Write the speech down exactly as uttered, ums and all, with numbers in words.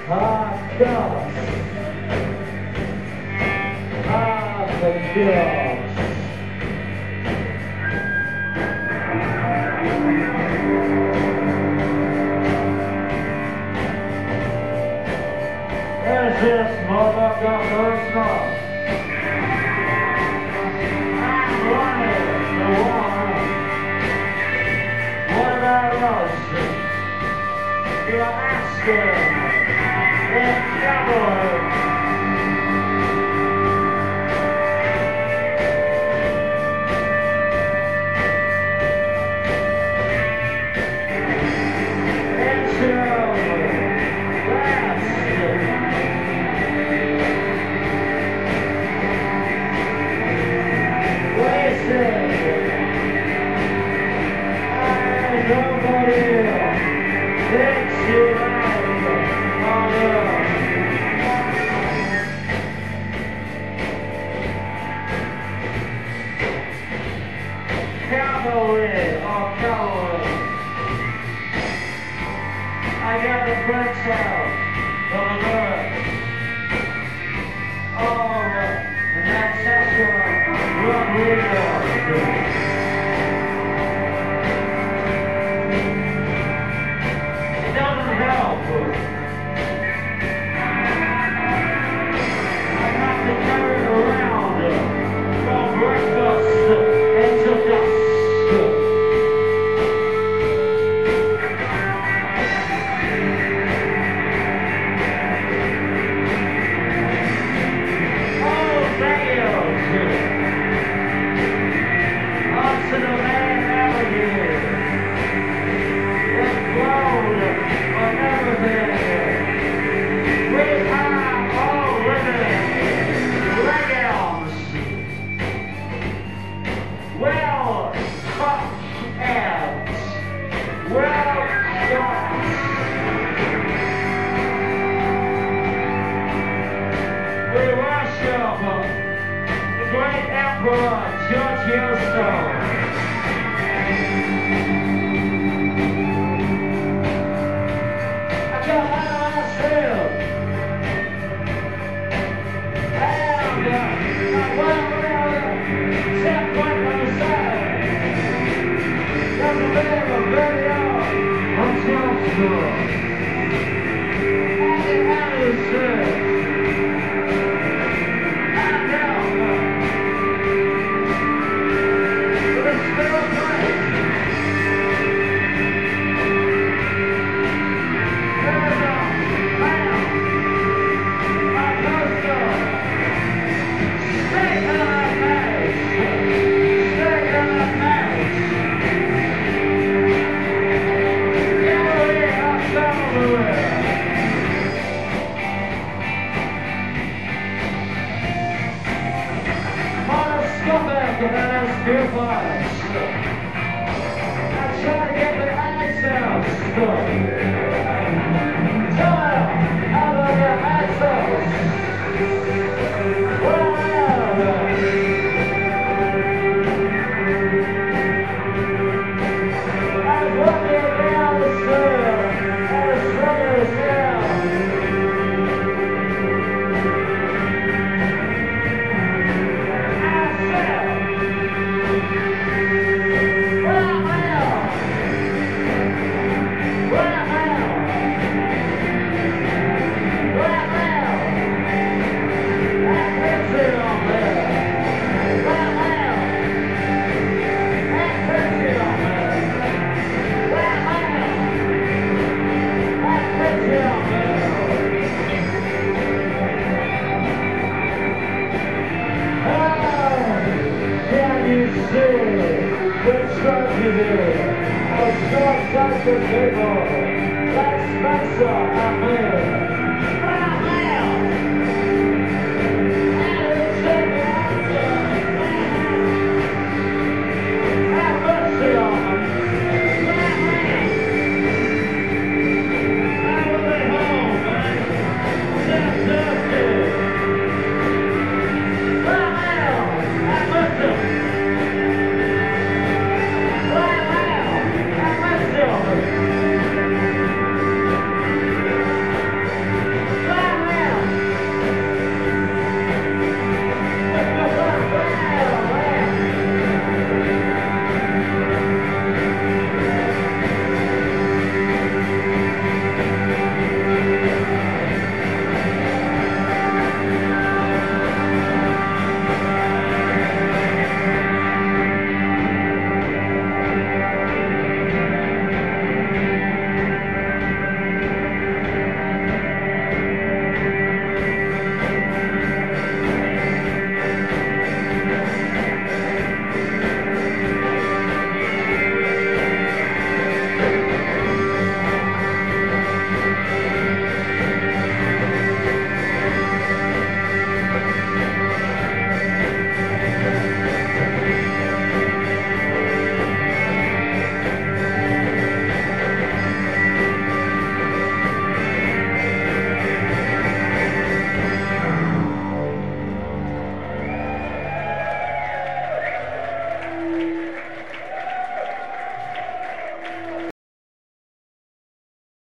Hot dogs. Hot dogs. There's this motherfucker song. I'm running the one. What about us? You're asking the cowboy. Cavalry, oh cavalry. I got the bricks out from the north. Oh, and that's Sasha Rodriguez. It doesn't help. I got to carry it around from breakfast until dusk. George Yellowstone. I got out of myself. And uh, I went around, sat right on the side. There's a man of very own on Yellowstone. And out of the set. Beer fires. I try to get the ice out stuff. Tell them how to get ice out. Well, I was walking down the street and the struggle down. Which drug you do? A short-sighted people like Spencer and me.